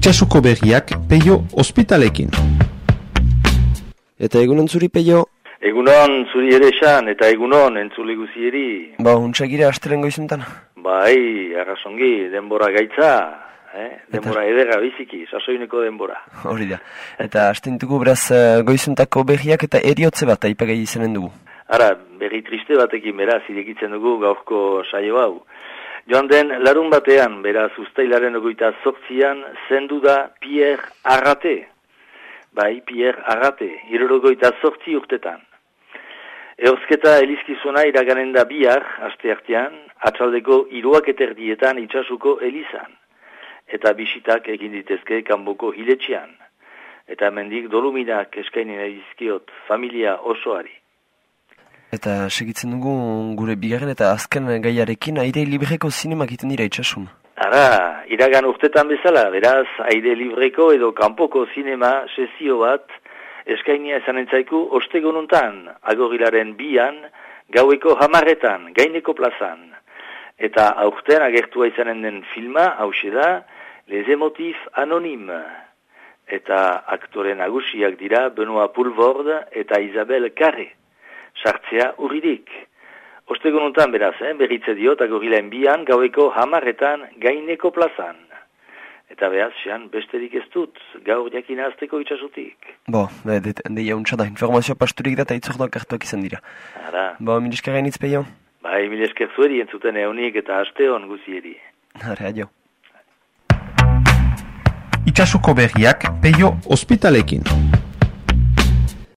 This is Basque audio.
Itxasuko berriak Peio ospitalekin. Eta egunon zuri, Peio? Egunon zuri ere esan, eta egunon entzule guzieri. Untxagira astelen goizuntan? Bai, arrazongi, denbora gaitza, denbora edera biziki, sasoineko denbora. Hori da. Eta astentuko beraz goizuntako berriak eta eriotze bat aipagai izanen dugu. Ara, berri triste batekin beraz irekitzen dugu gaurko saio hau. Joan den larun batean, beraz uztailaren 28an, zendu da Pierre Arrate. Bai, Pierre Arrate, 78 urtetan. Eosketa elizkizuna iraganen da bihar, asteartean, atxaldeko 3:00 itsasuko elizan. Eta bisitak egin ditezke kanboko hiletxean. Eta hemendik doluminak eskainen dizkiot familia osoari. Eta segitzen dugu gure bigarren eta azken gaiarekin aire libreko zinemak iten dira itxasun. Ara, iragan urtetan bezala, beraz, aire libreko edo kanpoko zinema sesio bat eskainia ezanetzaiku ostegununtan, agorilaren 2an, gaueko 10:00 gaineko plazan. Eta aurten agertua izanen den filma, hause da, Les Emotifs Anonymes. Eta aktore nagusiak dira Benoit Poulvorde eta Isabelle Carré. Sartzea urridik. Ostegununtan beraz, berritze diot, agorilaen 2an, gaueko 10:00 gaineko plazan. Eta behaz, sean, besterik ez dut, gaur jakina azteko itxasutik. Deia untsa da, informazioa pasturik da eta itzordoak hartuak izan dira. Ara. Mil esker gainitz, Peio? Bai, mil esker zueri entzuten eonik eta aste hon guzieri. Hare, adio. Itxasuko berriak Peio ospitalekin.